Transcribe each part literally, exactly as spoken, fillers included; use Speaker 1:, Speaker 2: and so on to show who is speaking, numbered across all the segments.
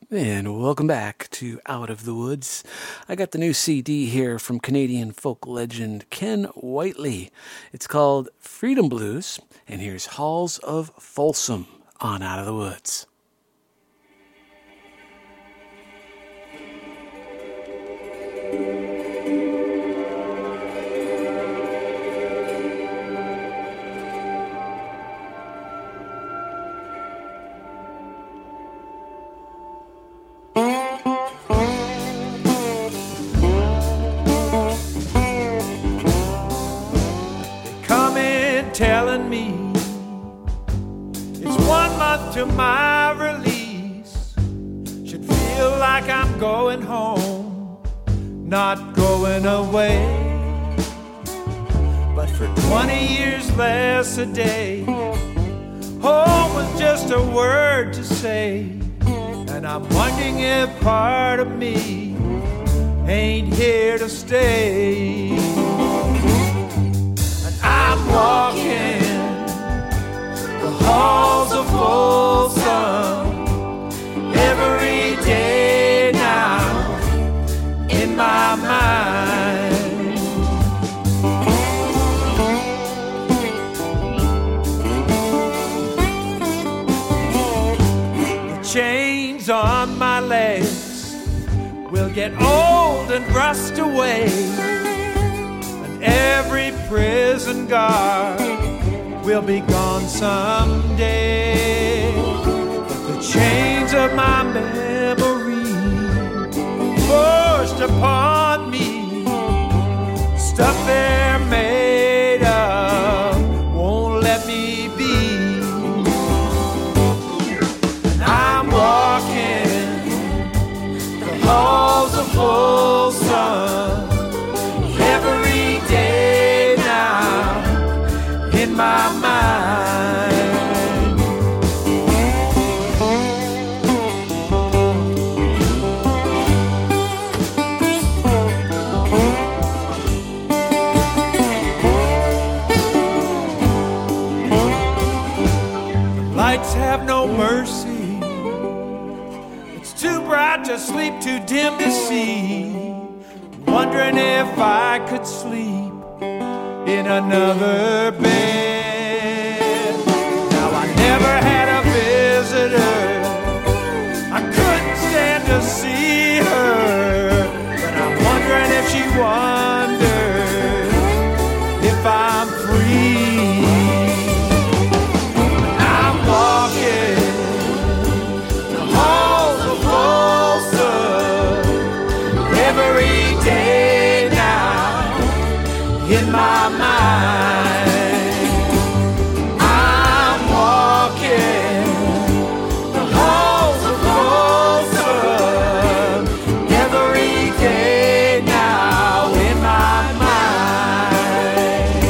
Speaker 1: And welcome back to Out of the Woods. I got the new C D here from Canadian folk legend Ken Whiteley. It's called Freedom Blues, and here's Halls of Folsom on Out of the Woods.
Speaker 2: Telling me it's one month to my release. Should feel like I'm going home, not going away. But for twenty years less a day, home was just a word to say. And I'm wondering if part of me ain't here to stay. I'm walking the halls of Folsom every day now in my mind. The chains on my legs will get old and rust away. Every prison guard will be gone someday. But the chains of my memory forced upon me, stuff they're made of won't let me be. And I'm walking the halls of Folsom every day now in my mind. The lights have no mercy. It's too bright to sleep, too dim to see. Wondering if I could sleep in another bed. Now I never had a visitor, I couldn't stand to see her. But I'm wondering if she wonders if I'm free. I'm walking the halls of Folsom every day now in my mind. I'm walking the halls of Folsom every day now in my mind.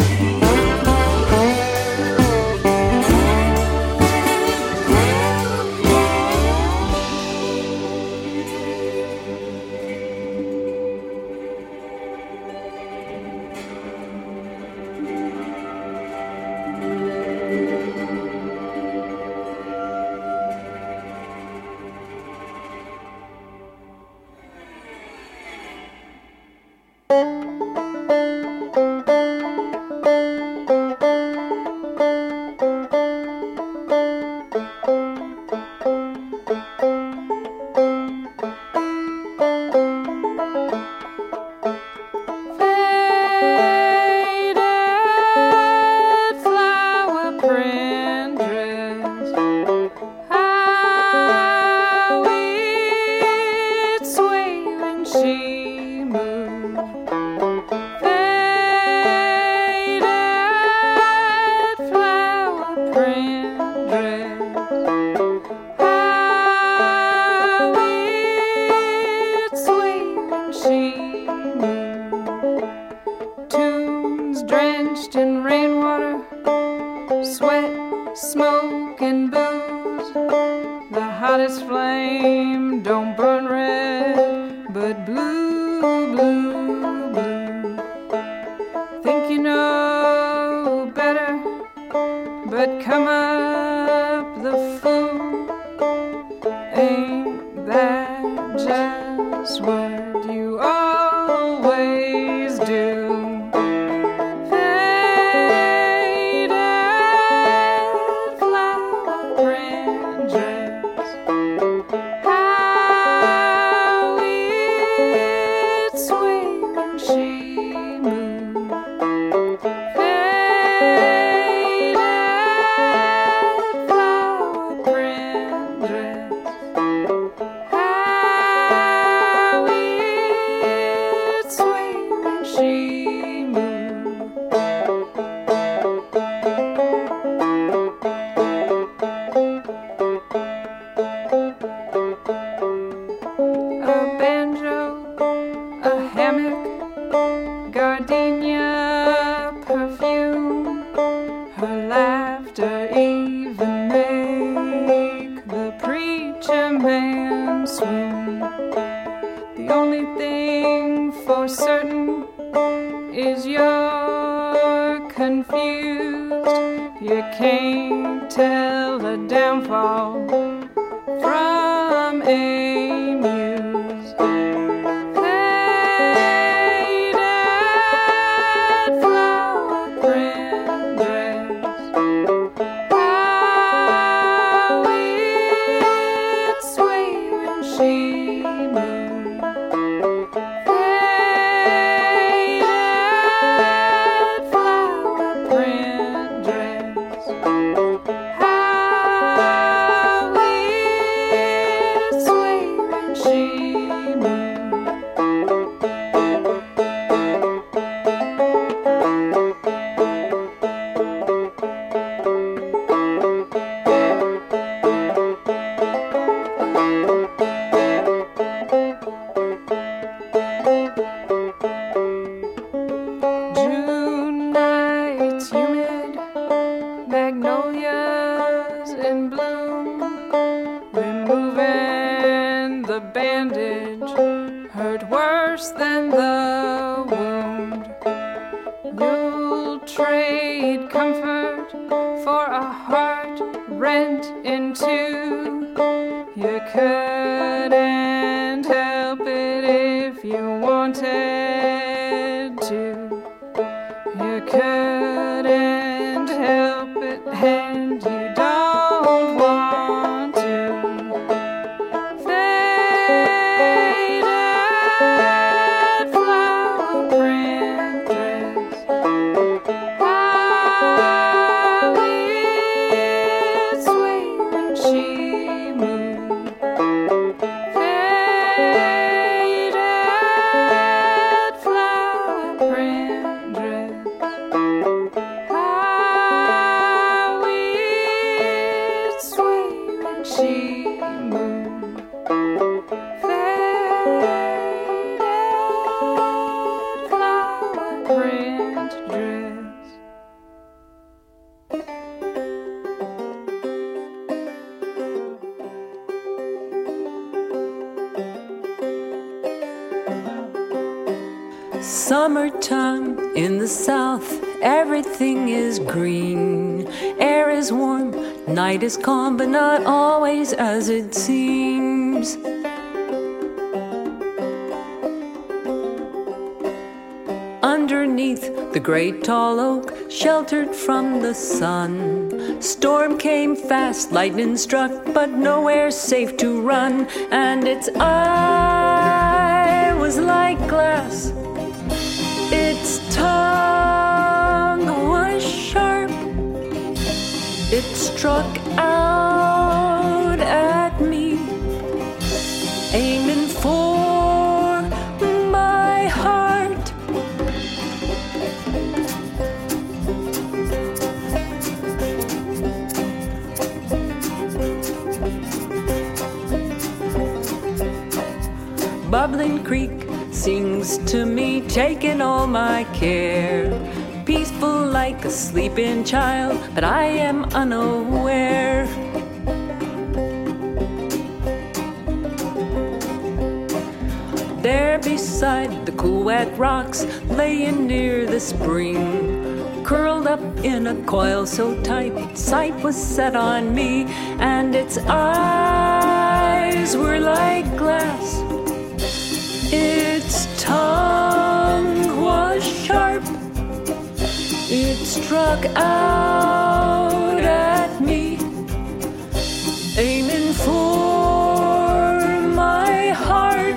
Speaker 3: hottest flame don't burn red, but blue, blue, blue. Think you know better, but come up the fool ain't that just what you always do?
Speaker 4: Summertime in the south, everything is green. Air is warm, night is calm, but not always as it seems. Underneath the great tall oak, sheltered from the sun, storm came fast, lightning struck, but nowhere safe to run. And its eye was like glass, its tongue was sharp, it struck out at me, aiming for my heart. Bubbling creek sings to me, taking all my care, peaceful like a sleeping child, but I am unaware. There beside the cool wet rocks, laying near the spring, curled up in a coil so tight, sight was set on me, and its eye eyes were like glass. Its tongue was sharp. It struck out at me, aiming for my heart.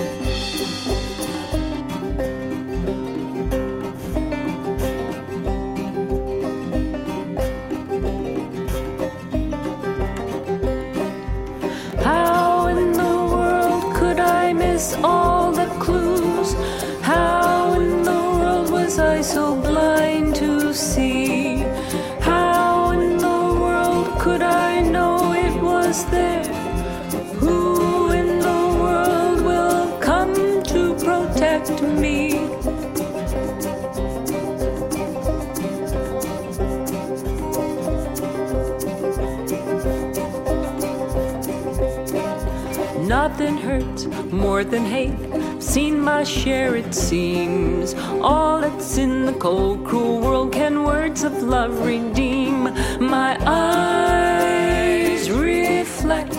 Speaker 4: How in the world could I miss all the clues? How in the world was I so blind to see? How in the world could I know it was there? Who in the world will come to protect me? Nothing hurts more than hate. Seen my share, it seems. All that's in the cold, cruel world can words of love redeem. My eyes reflect.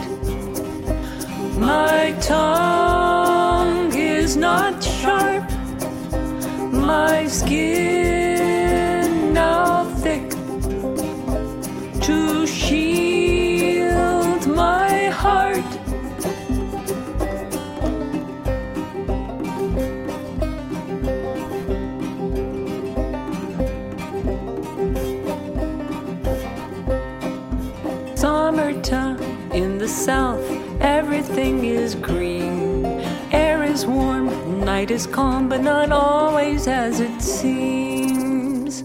Speaker 4: My tongue is not sharp. My skin now thick to shield my heart. Summertime in the south, everything is green. Air is warm, night is calm, but not always as it seems.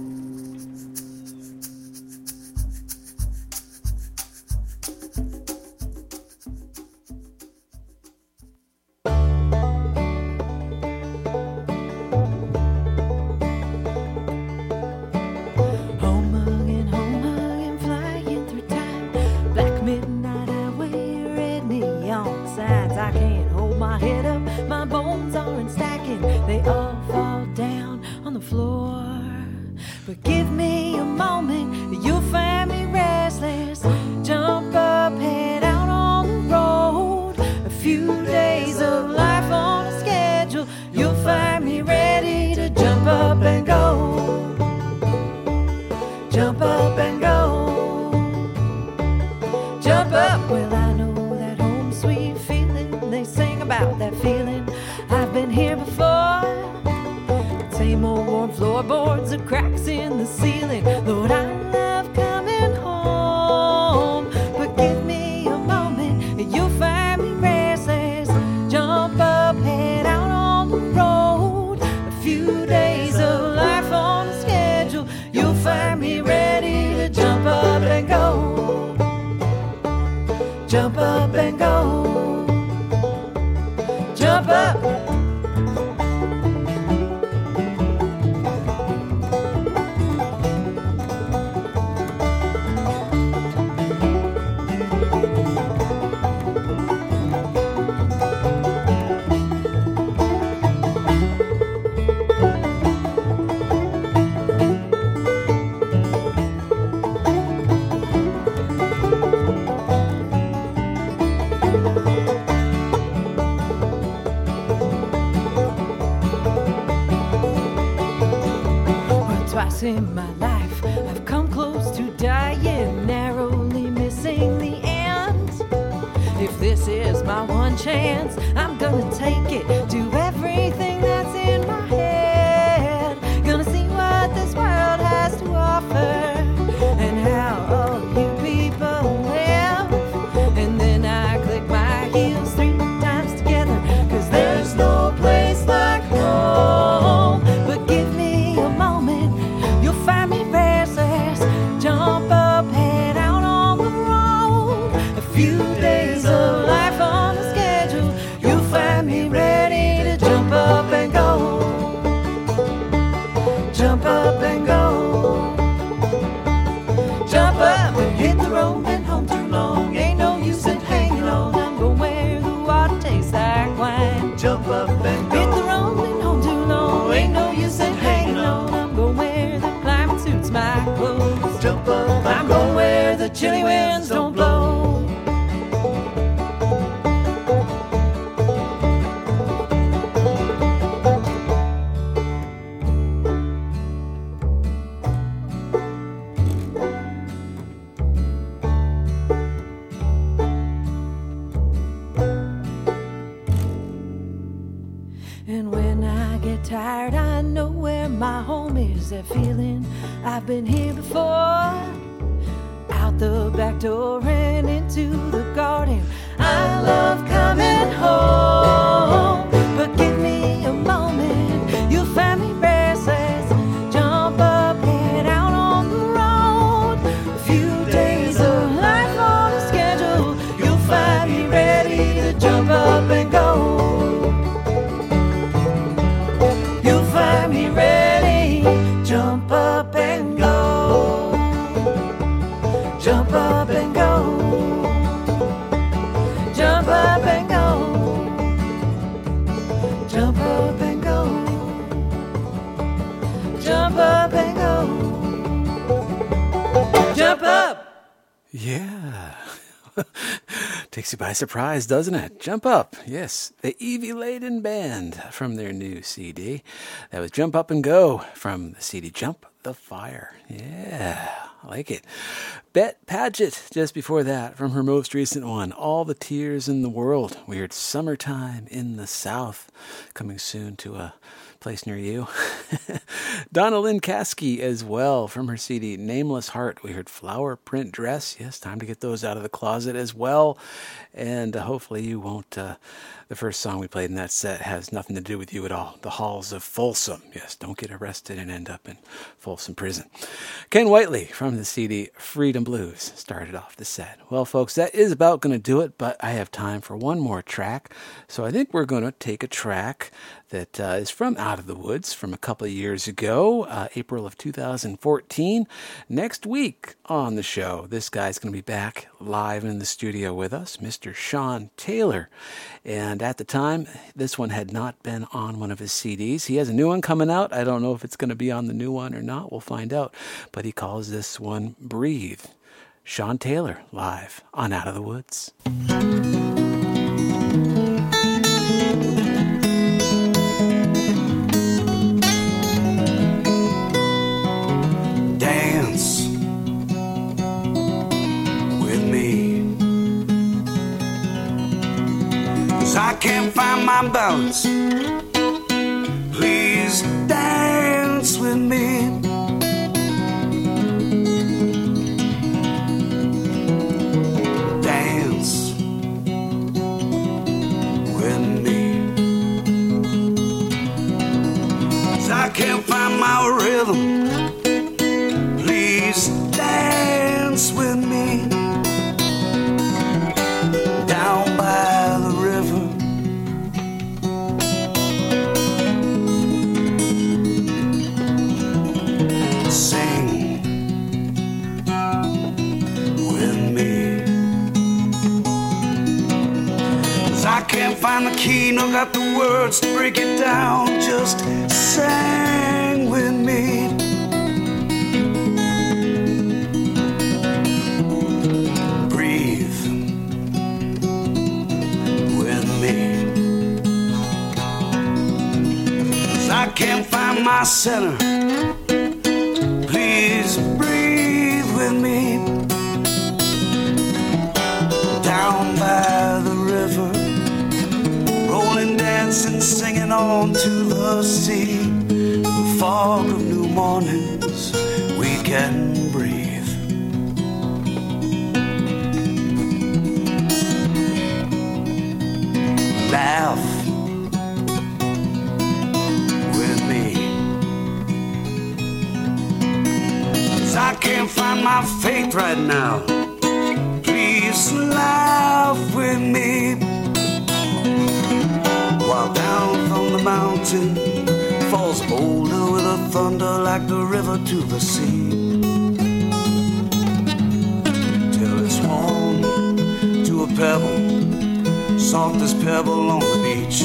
Speaker 3: Jump up and go. Jump up. In my life, I've come close to dying, narrowly missing the end. If this is my one chance, I'm gonna take it, do everything that's in my head. Gonna see what this world has to offer and how all you people live. And then I click my heels three times together, 'cause there's no place like home. But give me a moment, you'll find me restless. Jump up, head out on the road. A few days of life on the schedule, you'll find me ready to jump up and go. And when I get tired, I know where my home is. That feeling, I've been here before. Out the back door and into the garden. I love coming home. But give me a moment, you'll find me restless. Jump up, head out on the road. A few days of life on the schedule. You'll find me ready to jump up and go. You'll find me ready, jump up and go. Jump up and go. Jump up and go. Jump up and go. Jump up and go. Jump up.
Speaker 1: Yeah. Takes you by surprise, doesn't it? Jump Up. Yes, the Evie Laden Band from their new C D. That was Jump Up and Go from the C D Jump the Fire. Yeah, I like it. Bet Paget just before that from her most recent one, All the Tears in the World. We heard Summertime in the South, coming soon to a place near you. Donna Lynn Caskey as well from her C D Nameless Heart. We heard Flower Print Dress. Yes, time to get those out of the closet as well. And uh, hopefully you won't, uh, the first song we played in that set has nothing to do with you at all. The Halls of Folsom. Yes, don't get arrested and end up in Folsom Prison. Ken Whiteley from the C D Freedom Blues started off the set. Well, folks, that is about going to do it, but I have time for one more track. So I think we're going to take a track that uh, is from Out of the Woods from a couple of years ago, uh, April of two thousand fourteen. Next week on the show, this guy's going to be back live in the studio with us, Mister Sean Taylor. And at the time, this one had not been on one of his C Ds. He has a new one coming out. I don't know if it's going to be on the new one or not. We'll find out. But he calls this one Breathe. Sean Taylor live on Out of the Woods.
Speaker 5: Dance with me, 'cause I can't find my balance. Please dance with me. Dance with me, 'cause I can't find my rhythm. Please dance with me. Down by the river, sing with me. 'Cause I can't find the key, nor got the words to break it down. Just sing with me. I can't find my center. Please breathe with me. Down by the river, rolling, dancing, singing on to the sea. The fog of new mornings, we can breathe. Laugh I can't find my faith right now. Please laugh with me. While down from the mountain falls a boulder with a thunder like the river to the sea. Till it's warm to a pebble, soft as pebble on the beach.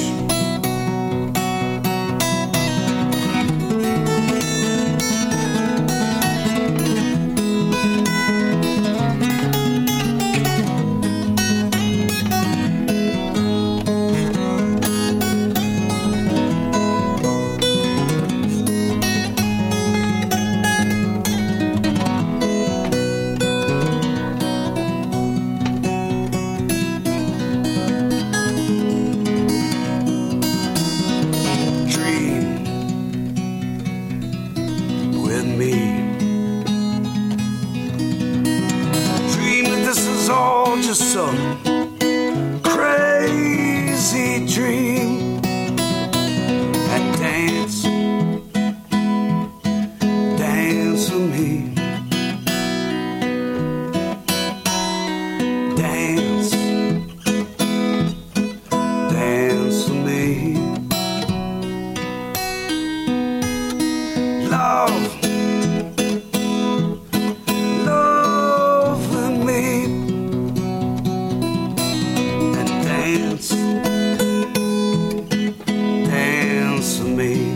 Speaker 5: dance with me.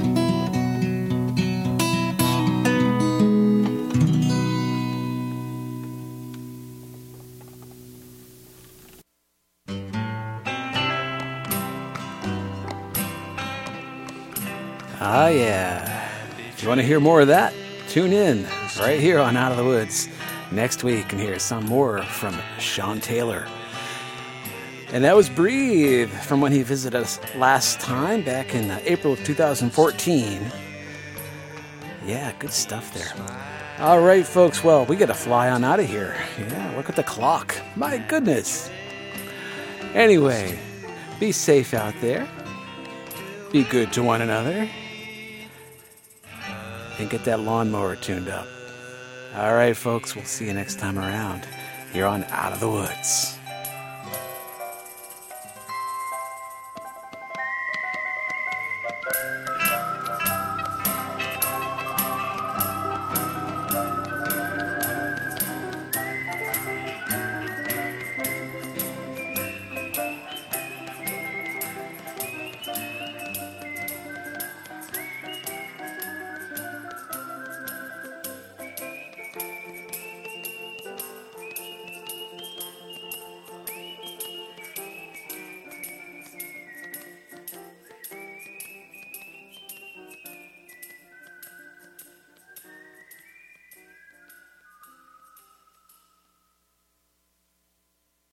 Speaker 1: Ah, yeah. If you want to hear more of that, tune in right here on Out of the Woods next week and hear some more from Sean Taylor. And that was Breathe from when he visited us last time back in uh, April of two thousand fourteen. Yeah, good stuff there. All right, folks. Well, we got to fly on out of here. Yeah, look at the clock. My goodness. Anyway, be safe out there. Be good to one another. And get that lawnmower tuned up. All right, folks. We'll see you next time around here on Out of the Woods.